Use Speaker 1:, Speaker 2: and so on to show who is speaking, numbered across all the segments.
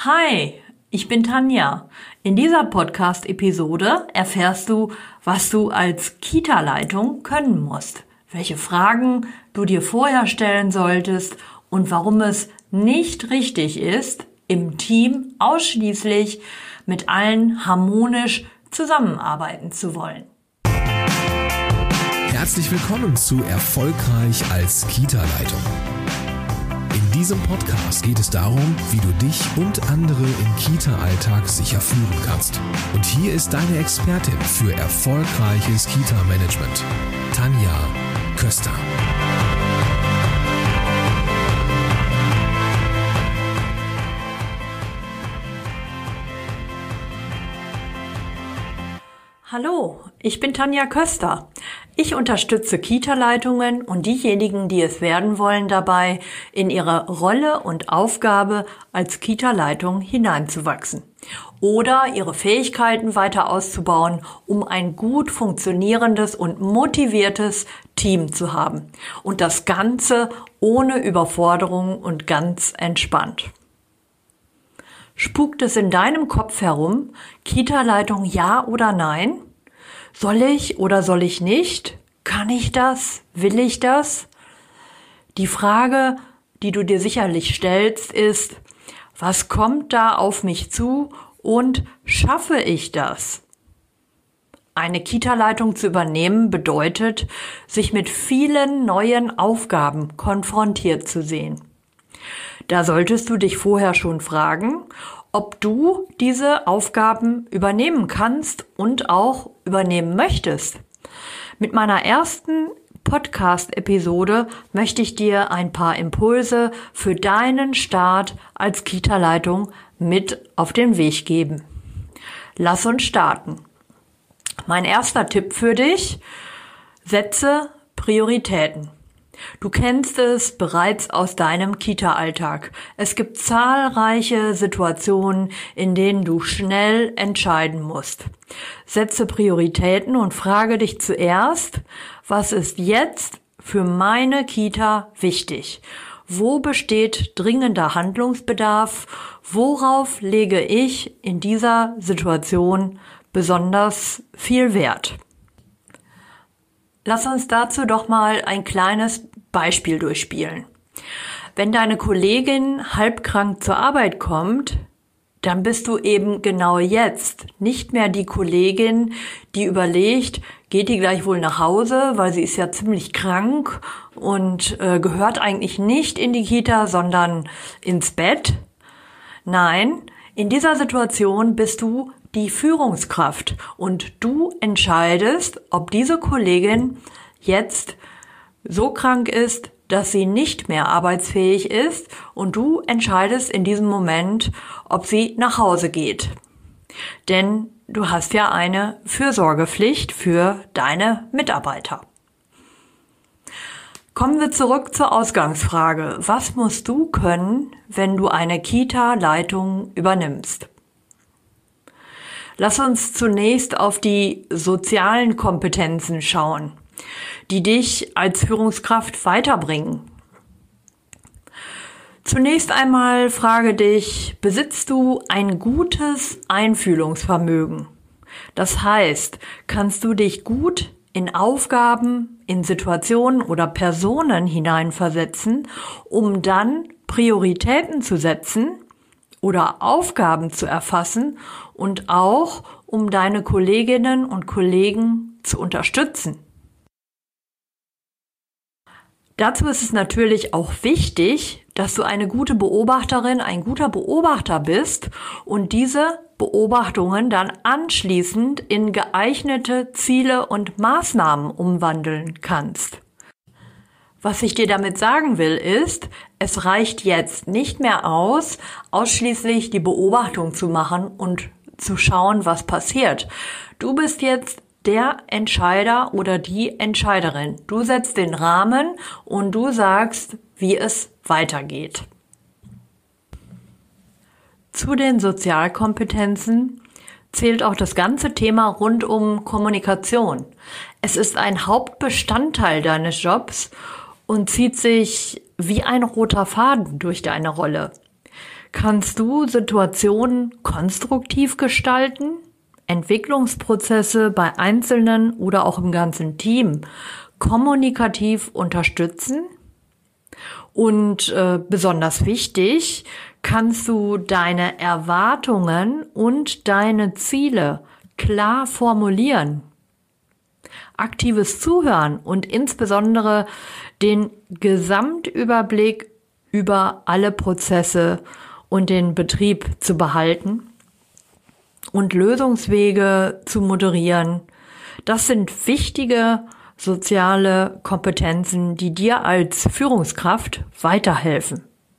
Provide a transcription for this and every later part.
Speaker 1: Hi, ich bin Tanja. In dieser Podcast-Episode erfährst du, was du als Kita-Leitung können musst, welche Fragen du dir vorher stellen solltest und warum es nicht richtig ist, im Team ausschließlich mit allen harmonisch zusammenarbeiten zu wollen.
Speaker 2: Herzlich willkommen zu Erfolgreich als Kita-Leitung. In diesem Podcast geht es darum, wie du dich und andere im Kita-Alltag sicher führen kannst. Und hier ist deine Expertin für erfolgreiches Kita-Management, Tanja Köster.
Speaker 1: Hallo, ich bin Tanja Köster. Ich unterstütze Kita-Leitungen und diejenigen, die es werden wollen, dabei, in ihre Rolle und Aufgabe als Kita-Leitung hineinzuwachsen oder ihre Fähigkeiten weiter auszubauen, um ein gut funktionierendes und motiviertes Team zu haben. Und das Ganze ohne Überforderung und ganz entspannt. Spukt es in deinem Kopf herum, Kita-Leitung ja oder nein? Soll ich oder soll ich nicht? Kann ich das? Will ich das? Die Frage, die du dir sicherlich stellst, ist, was kommt da auf mich zu und schaffe ich das? Eine Kita-Leitung zu übernehmen bedeutet, sich mit vielen neuen Aufgaben konfrontiert zu sehen. Da solltest du dich vorher schon fragen, ob du diese Aufgaben übernehmen kannst und auch übernehmen möchtest. Mit meiner ersten Podcast-Episode möchte ich dir ein paar Impulse für deinen Start als Kita-Leitung mit auf den Weg geben. Lass uns starten. Mein erster Tipp für dich: Setze Prioritäten. Du kennst es bereits aus deinem Kita-Alltag. Es gibt zahlreiche Situationen, in denen du schnell entscheiden musst. Setze Prioritäten und frage dich zuerst, was ist jetzt für meine Kita wichtig? Wo besteht dringender Handlungsbedarf? Worauf lege ich in dieser Situation besonders viel Wert? Lass uns dazu doch mal ein kleines Beispiel durchspielen. Wenn deine Kollegin halbkrank zur Arbeit kommt, dann bist du eben genau jetzt nicht mehr die Kollegin, die überlegt, geht die gleich wohl nach Hause, weil sie ist ja ziemlich krank und gehört eigentlich nicht in die Kita, sondern ins Bett. Nein, in dieser Situation bist du die Führungskraft und du entscheidest, ob diese Kollegin jetzt so krank ist, dass sie nicht mehr arbeitsfähig ist, und du entscheidest in diesem Moment, ob sie nach Hause geht. Denn du hast ja eine Fürsorgepflicht für deine Mitarbeiter. Kommen wir zurück zur Ausgangsfrage. Was musst du können, wenn du eine Kita-Leitung übernimmst? Lass uns zunächst auf die sozialen Kompetenzen schauen, die dich als Führungskraft weiterbringen. Zunächst einmal frage dich, besitzt du ein gutes Einfühlungsvermögen? Das heißt, kannst du dich gut in Aufgaben, in Situationen oder Personen hineinversetzen, um dann Prioritäten zu setzen oder Aufgaben zu erfassen und auch, um deine Kolleginnen und Kollegen zu unterstützen. Dazu ist es natürlich auch wichtig, dass du eine gute Beobachterin, ein guter Beobachter bist und diese Beobachtungen dann anschließend in geeignete Ziele und Maßnahmen umwandeln kannst. Was ich dir damit sagen will, ist, es reicht jetzt nicht mehr aus, ausschließlich die Beobachtung zu machen und zu schauen, was passiert. Du bist jetzt der Entscheider oder die Entscheiderin. Du setzt den Rahmen und du sagst, wie es weitergeht. Zu den Sozialkompetenzen zählt auch das ganze Thema rund um Kommunikation. Es ist ein Hauptbestandteil deines Jobs und zieht sich wie ein roter Faden durch deine Rolle. Kannst du Situationen konstruktiv gestalten? Entwicklungsprozesse bei Einzelnen oder auch im ganzen Team kommunikativ unterstützen? Und besonders wichtig, kannst du deine Erwartungen und deine Ziele klar formulieren? Aktives Zuhören und insbesondere den Gesamtüberblick über alle Prozesse und den Betrieb zu behalten und Lösungswege zu moderieren. Das sind wichtige soziale Kompetenzen, die dir als Führungskraft weiterhelfen.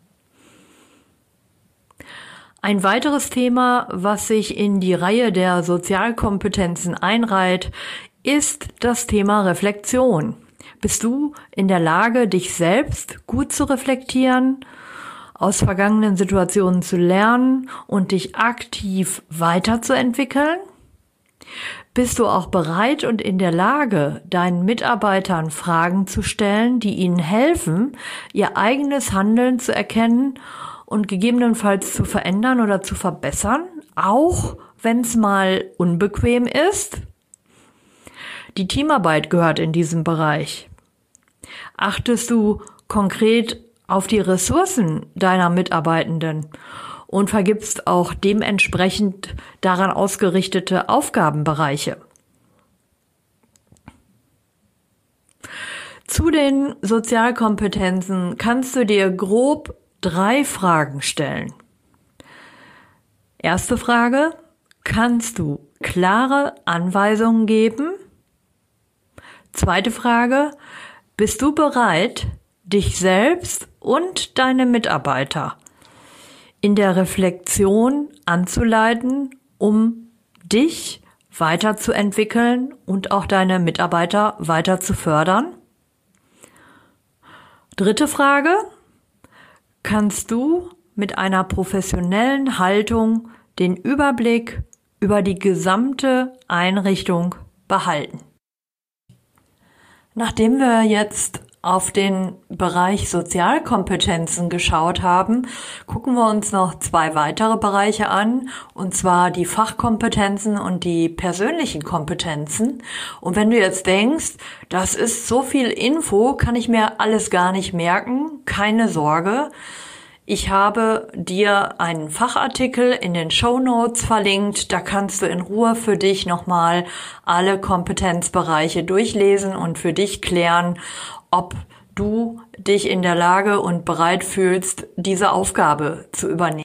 Speaker 1: Ein weiteres Thema, was sich in die Reihe der Sozialkompetenzen einreiht, ist das Thema Reflexion. Bist du in der Lage, dich selbst gut zu reflektieren, aus vergangenen Situationen zu lernen und dich aktiv weiterzuentwickeln? Bist du auch bereit und in der Lage, deinen Mitarbeitern Fragen zu stellen, die ihnen helfen, ihr eigenes Handeln zu erkennen und gegebenenfalls zu verändern oder zu verbessern, auch wenn es mal unbequem ist? Die Teamarbeit gehört in diesem Bereich. Achtest du konkret auf die Ressourcen deiner Mitarbeitenden und vergibst auch dementsprechend daran ausgerichtete Aufgabenbereiche? Zu den Sozialkompetenzen kannst du dir grob 3 Fragen stellen. Erste Frage: Kannst du klare Anweisungen geben? Zweite Frage: Bist du bereit, dich selbst und deine Mitarbeiter in der Reflexion anzuleiten, um dich weiterzuentwickeln und auch deine Mitarbeiter weiter zu fördern? Dritte Frage: Kannst du mit einer professionellen Haltung den Überblick über die gesamte Einrichtung behalten? Nachdem wir jetzt auf den Bereich Sozialkompetenzen geschaut haben, gucken wir uns noch 2 weitere Bereiche an, und zwar die Fachkompetenzen und die persönlichen Kompetenzen. Und wenn du jetzt denkst, das ist so viel Info, kann ich mir alles gar nicht merken, keine Sorge. Ich habe dir einen Fachartikel in den Shownotes verlinkt. Da kannst du in Ruhe für dich nochmal alle Kompetenzbereiche durchlesen und für dich klären, ob du dich in der Lage und bereit fühlst, diese Aufgabe zu übernehmen.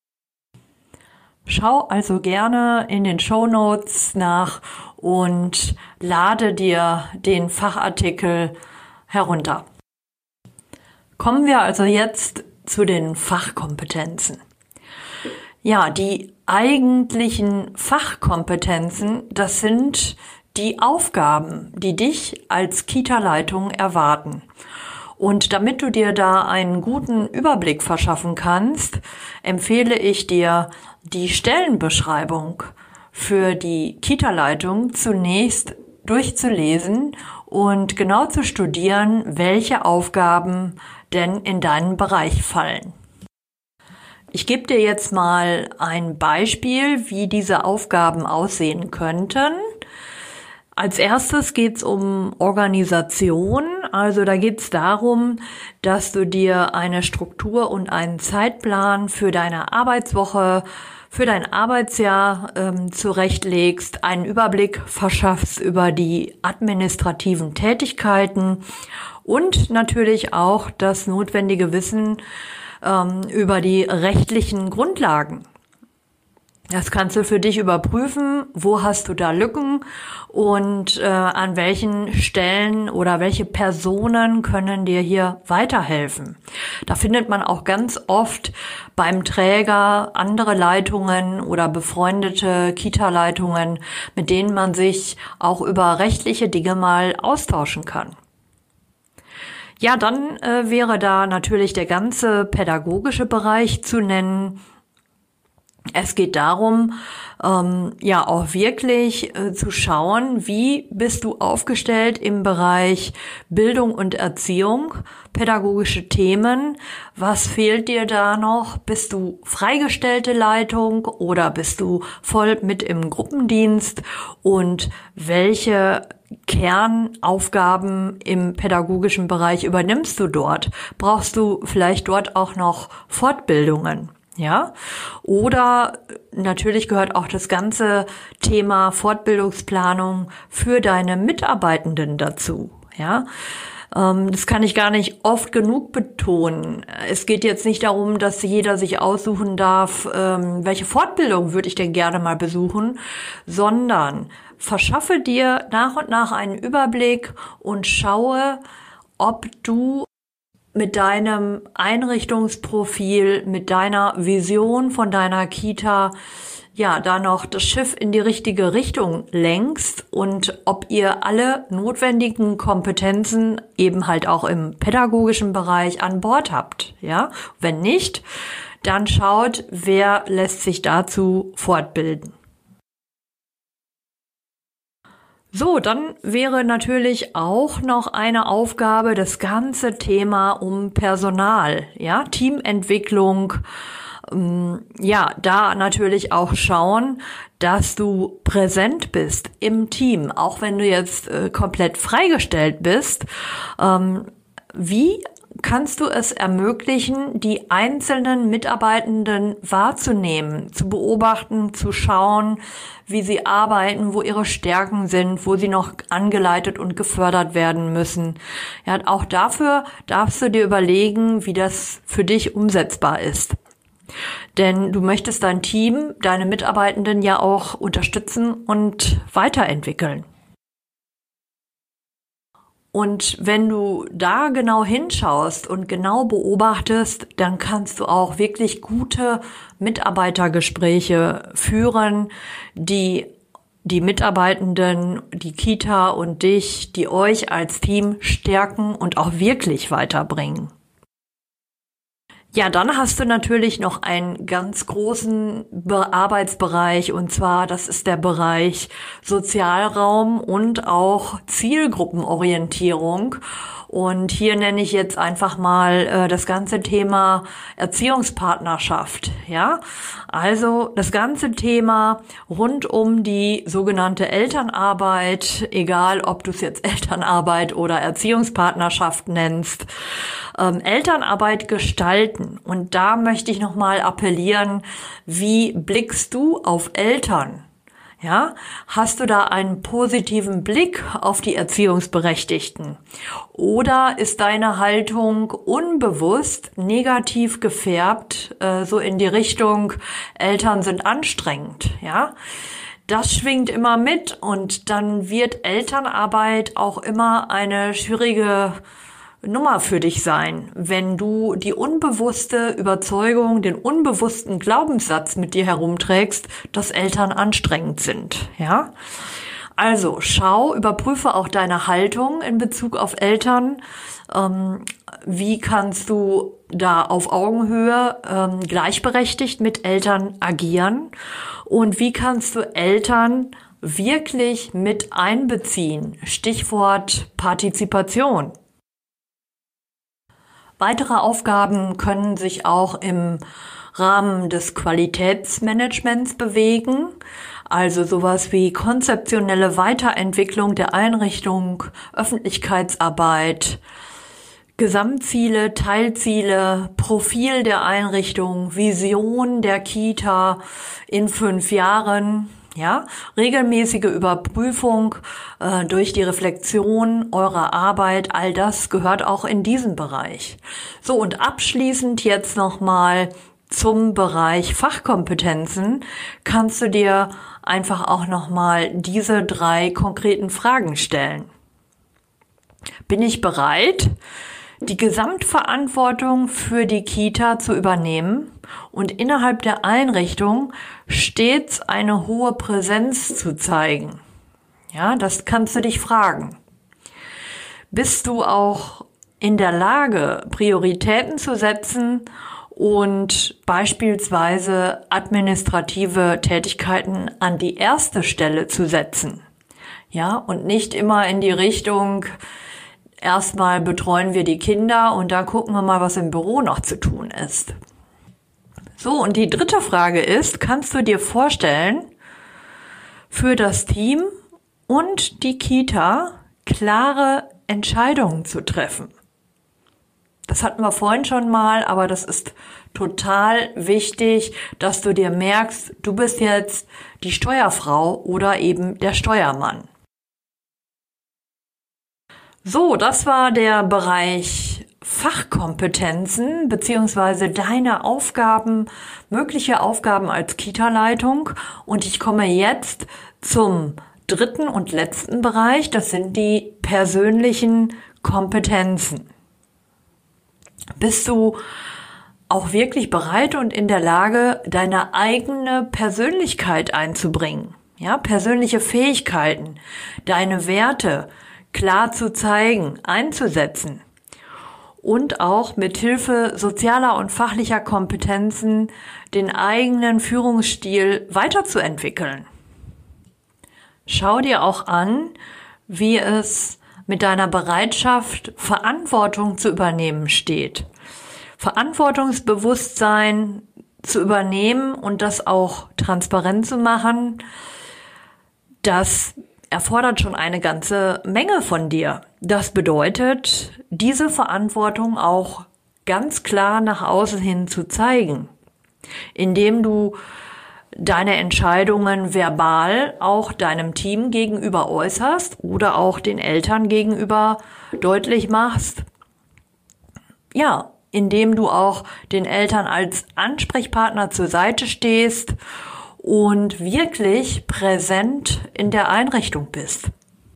Speaker 1: Schau also gerne in den Shownotes nach und lade dir den Fachartikel herunter. Kommen wir also jetzt zu den Fachkompetenzen. Ja, die eigentlichen Fachkompetenzen, das sind die Aufgaben, die dich als Kita-Leitung erwarten. Und damit du dir da einen guten Überblick verschaffen kannst, empfehle ich dir, die Stellenbeschreibung für die Kita-Leitung zunächst durchzulesen und genau zu studieren, welche Aufgaben denn in deinen Bereich fallen. Ich gebe dir jetzt mal ein Beispiel, wie diese Aufgaben aussehen könnten. Als erstes geht es um Organisation. Also da geht es darum, dass du dir eine Struktur und einen Zeitplan für deine Arbeitswoche, für dein Arbeitsjahr zurechtlegst, einen Überblick verschaffst über die administrativen Tätigkeiten und natürlich auch das notwendige Wissen über die rechtlichen Grundlagen. Das kannst du für dich überprüfen, wo hast du da Lücken und an welchen Stellen oder welche Personen können dir hier weiterhelfen. Da findet man auch ganz oft beim Träger andere Leitungen oder befreundete Kita-Leitungen, mit denen man sich auch über rechtliche Dinge mal austauschen kann. Ja, dann wäre da natürlich der ganze pädagogische Bereich zu nennen. Es geht darum, auch wirklich zu schauen, wie bist du aufgestellt im Bereich Bildung und Erziehung, pädagogische Themen, was fehlt dir da noch? Bist du freigestellte Leitung oder bist du voll mit im Gruppendienst und welche Kernaufgaben im pädagogischen Bereich übernimmst du dort? Brauchst du vielleicht dort auch noch Fortbildungen? Ja, oder natürlich gehört auch das ganze Thema Fortbildungsplanung für deine Mitarbeitenden dazu. Ja, das kann ich gar nicht oft genug betonen. Es geht jetzt nicht darum, dass jeder sich aussuchen darf, welche Fortbildung würde ich denn gerne mal besuchen, sondern verschaffe dir nach und nach einen Überblick und schaue, ob du mit deinem Einrichtungsprofil, mit deiner Vision von deiner Kita, da noch das Schiff in die richtige Richtung lenkst und ob ihr alle notwendigen Kompetenzen eben halt auch im pädagogischen Bereich an Bord habt, ja? Wenn nicht, dann schaut, wer lässt sich dazu fortbilden. So, dann wäre natürlich auch noch eine Aufgabe das ganze Thema um Personal, ja, Teamentwicklung, da natürlich auch schauen, dass du präsent bist im Team, auch wenn du jetzt komplett freigestellt bist. Wie kannst du es ermöglichen, die einzelnen Mitarbeitenden wahrzunehmen, zu beobachten, zu schauen, wie sie arbeiten, wo ihre Stärken sind, wo sie noch angeleitet und gefördert werden müssen. Ja, auch dafür darfst du dir überlegen, wie das für dich umsetzbar ist. Denn du möchtest dein Team, deine Mitarbeitenden ja auch unterstützen und weiterentwickeln. Und wenn du da genau hinschaust und genau beobachtest, dann kannst du auch wirklich gute Mitarbeitergespräche führen, die Mitarbeitenden, die Kita und dich, die euch als Team stärken und auch wirklich weiterbringen. Ja, dann hast du natürlich noch einen ganz großen Arbeitsbereich, und zwar, das ist der Bereich Sozialraum und auch Zielgruppenorientierung. Und hier nenne ich jetzt einfach mal das ganze Thema Erziehungspartnerschaft, ja? Also das ganze Thema rund um die sogenannte Elternarbeit, egal ob du es jetzt Elternarbeit oder Erziehungspartnerschaft nennst, Elternarbeit gestalten. Und da möchte ich nochmal appellieren, wie blickst du auf Eltern? Ja, hast du da einen positiven Blick auf die Erziehungsberechtigten? Oder ist deine Haltung unbewusst negativ gefärbt, so in die Richtung, Eltern sind anstrengend, ja? Das schwingt immer mit und dann wird Elternarbeit auch immer eine schwierige Nummer für dich sein, wenn du die unbewusste Überzeugung, den unbewussten Glaubenssatz mit dir herumträgst, dass Eltern anstrengend sind, ja? Also überprüfe auch deine Haltung in Bezug auf Eltern. Wie kannst du da auf Augenhöhe gleichberechtigt mit Eltern agieren? Und wie kannst du Eltern wirklich mit einbeziehen? Stichwort Partizipation. Weitere Aufgaben können sich auch im Rahmen des Qualitätsmanagements bewegen, also sowas wie konzeptionelle Weiterentwicklung der Einrichtung, Öffentlichkeitsarbeit, Gesamtziele, Teilziele, Profil der Einrichtung, Vision der Kita in 5 Jahren. Ja, regelmäßige Überprüfung durch die Reflexion eurer Arbeit, all das gehört auch in diesen Bereich. So, und abschließend jetzt nochmal zum Bereich Fachkompetenzen kannst du dir einfach auch nochmal diese 3 konkreten Fragen stellen. Bin ich bereit, die Gesamtverantwortung für die Kita zu übernehmen und innerhalb der Einrichtung stets eine hohe Präsenz zu zeigen? Ja, das kannst du dich fragen. Bist du auch in der Lage, Prioritäten zu setzen und beispielsweise administrative Tätigkeiten an die erste Stelle zu setzen. Ja, und nicht immer in die Richtung, erstmal betreuen wir die Kinder und dann gucken wir mal, was im Büro noch zu tun ist. So, und die dritte Frage ist, kannst du dir vorstellen, für das Team und die Kita klare Entscheidungen zu treffen? Das hatten wir vorhin schon mal, aber das ist total wichtig, dass du dir merkst, du bist jetzt die Steuerfrau oder eben der Steuermann. So, das war der Bereich Fachkompetenzen beziehungsweise deine Aufgaben, mögliche Aufgaben als Kita-Leitung. Und ich komme jetzt zum dritten und letzten Bereich, das sind die persönlichen Kompetenzen. Bist du auch wirklich bereit und in der Lage, deine eigene Persönlichkeit einzubringen? Ja, persönliche Fähigkeiten, deine Werte klar zu zeigen, einzusetzen und auch mit Hilfe sozialer und fachlicher Kompetenzen den eigenen Führungsstil weiterzuentwickeln. Schau dir auch an, wie es mit deiner Bereitschaft, Verantwortung zu übernehmen steht. Verantwortungsbewusstsein zu übernehmen und das auch transparent zu machen, das erfordert schon eine ganze Menge von dir. Das bedeutet, diese Verantwortung auch ganz klar nach außen hin zu zeigen, indem du deine Entscheidungen verbal auch deinem Team gegenüber äußerst oder auch den Eltern gegenüber deutlich machst. Ja, indem du auch den Eltern als Ansprechpartner zur Seite stehst und wirklich präsent in der Einrichtung bist.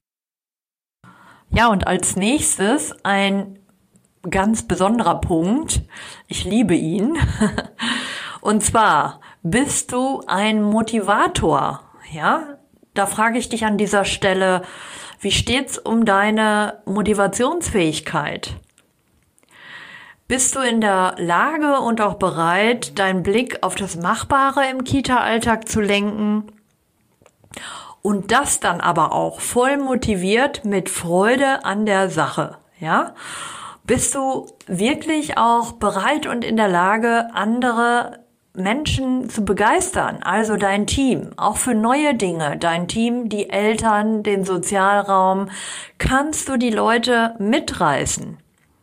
Speaker 1: Ja, und als nächstes ein ganz besonderer Punkt. Ich liebe ihn. Und zwar, bist du ein Motivator? Ja, da frage ich dich an dieser Stelle, wie steht's um deine Motivationsfähigkeit? Bist du in der Lage und auch bereit, deinen Blick auf das Machbare im Kita-Alltag zu lenken und das dann aber auch voll motiviert mit Freude an der Sache, ja? Bist du wirklich auch bereit und in der Lage, andere Menschen zu begeistern, also dein Team, auch für neue Dinge, dein Team, die Eltern, den Sozialraum, kannst du die Leute mitreißen?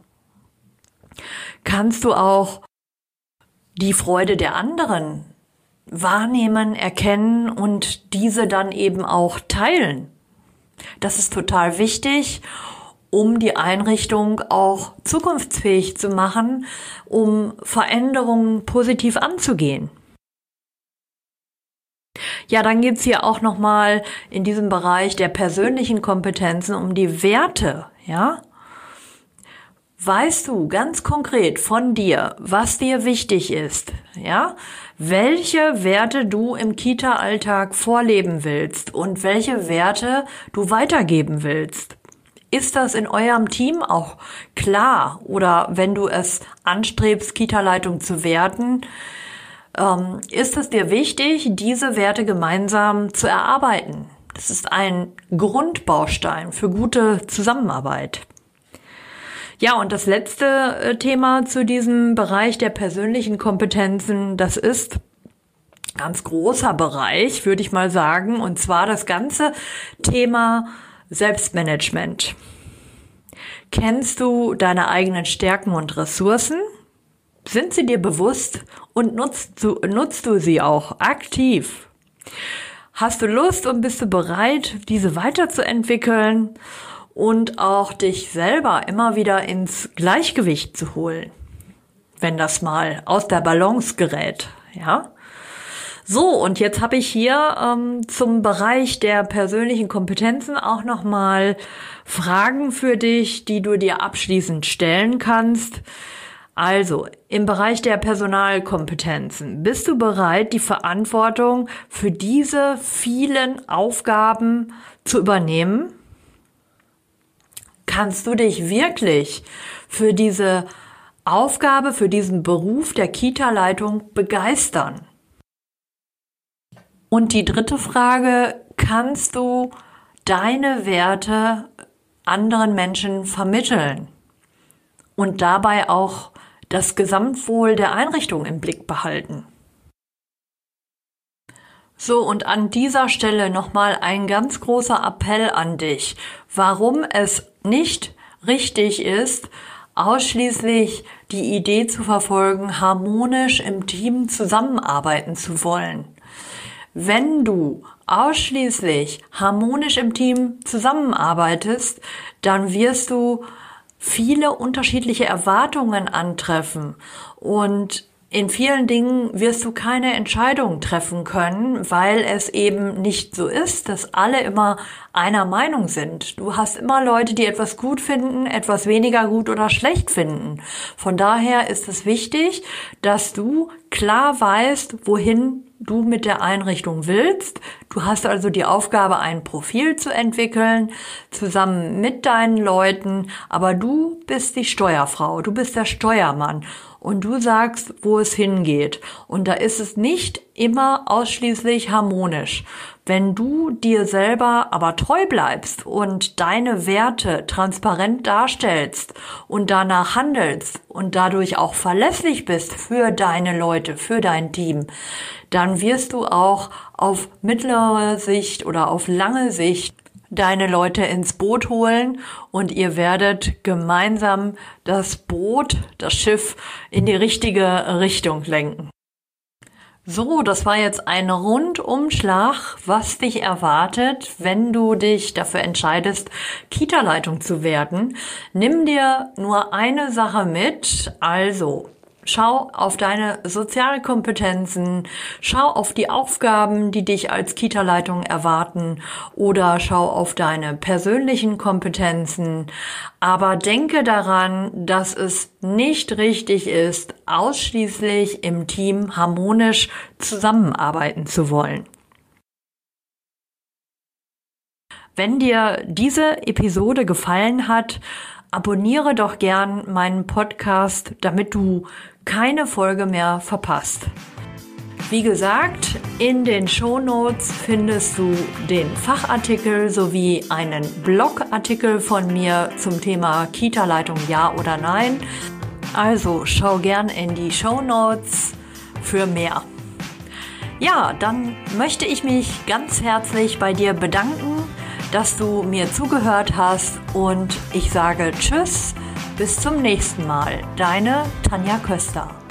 Speaker 1: Kannst du auch die Freude der anderen wahrnehmen, erkennen und diese dann eben auch teilen? Das ist total wichtig, um die Einrichtung auch zukunftsfähig zu machen, um Veränderungen positiv anzugehen. Ja, dann geht's hier auch nochmal in diesem Bereich der persönlichen Kompetenzen um die Werte, ja? Weißt du ganz konkret von dir, was dir wichtig ist, ja? Welche Werte du im Kita-Alltag vorleben willst und welche Werte du weitergeben willst? Ist das in eurem Team auch klar? Oder wenn du es anstrebst, Kita-Leitung zu werden, ist es dir wichtig, diese Werte gemeinsam zu erarbeiten? Das ist ein Grundbaustein für gute Zusammenarbeit. Ja, und das letzte Thema zu diesem Bereich der persönlichen Kompetenzen, das ist ein ganz großer Bereich, würde ich mal sagen, und zwar das ganze Thema Selbstmanagement. Kennst du deine eigenen Stärken und Ressourcen? Sind sie dir bewusst und nutzt du sie auch aktiv? Hast du Lust und bist du bereit, diese weiterzuentwickeln und auch dich selber immer wieder ins Gleichgewicht zu holen, wenn das mal aus der Balance gerät, ja? So, und jetzt habe ich hier zum Bereich der persönlichen Kompetenzen auch nochmal Fragen für dich, die du dir abschließend stellen kannst. Also, im Bereich der Personalkompetenzen, bist du bereit, die Verantwortung für diese vielen Aufgaben zu übernehmen? Kannst du dich wirklich für diese Aufgabe für diesen Beruf der Kita-Leitung begeistern? Und die dritte Frage, kannst du deine Werte anderen Menschen vermitteln und dabei auch das Gesamtwohl der Einrichtung im Blick behalten? So, und an dieser Stelle nochmal ein ganz großer Appell an dich, warum es nicht richtig ist, ausschließlich die Idee zu verfolgen, harmonisch im Team zusammenarbeiten zu wollen. Wenn du ausschließlich harmonisch im Team zusammenarbeitest, dann wirst du viele unterschiedliche Erwartungen antreffen und in vielen Dingen wirst du keine Entscheidung treffen können, weil es eben nicht so ist, dass alle immer einer Meinung sind. Du hast immer Leute, die etwas gut finden, etwas weniger gut oder schlecht finden. Von daher ist es wichtig, dass du klar weißt, wohin du mit der Einrichtung willst. Du hast also die Aufgabe, ein Profil zu entwickeln, zusammen mit deinen Leuten, aber du bist die Steuerfrau, du bist der Steuermann und du sagst, wo es hingeht. Und da ist es nicht immer ausschließlich harmonisch. Wenn du dir selber aber treu bleibst und deine Werte transparent darstellst und danach handelst und dadurch auch verlässlich bist für deine Leute, für dein Team, dann wirst du auch auf mittlere Sicht oder auf lange Sicht deine Leute ins Boot holen und ihr werdet gemeinsam das Boot, das Schiff in die richtige Richtung lenken. So, das war jetzt ein Rundumschlag, was dich erwartet, wenn du dich dafür entscheidest, Kita-Leitung zu werden. Nimm dir nur eine Sache mit, also schau auf deine Sozialkompetenzen, schau auf die Aufgaben, die dich als Kita-Leitung erwarten oder schau auf deine persönlichen Kompetenzen. Aber denke daran, dass es nicht richtig ist, ausschließlich im Team harmonisch zusammenarbeiten zu wollen. Wenn dir diese Episode gefallen hat, abonniere doch gern meinen Podcast, damit du keine Folge mehr verpasst. Wie gesagt, in den Shownotes findest du den Fachartikel sowie einen Blogartikel von mir zum Thema Kita-Leitung ja oder nein. Also schau gern in die Shownotes für mehr. Ja, dann möchte ich mich ganz herzlich bei dir bedanken, dass du mir zugehört hast und ich sage Tschüss, bis zum nächsten Mal. Deine Tanja Köster.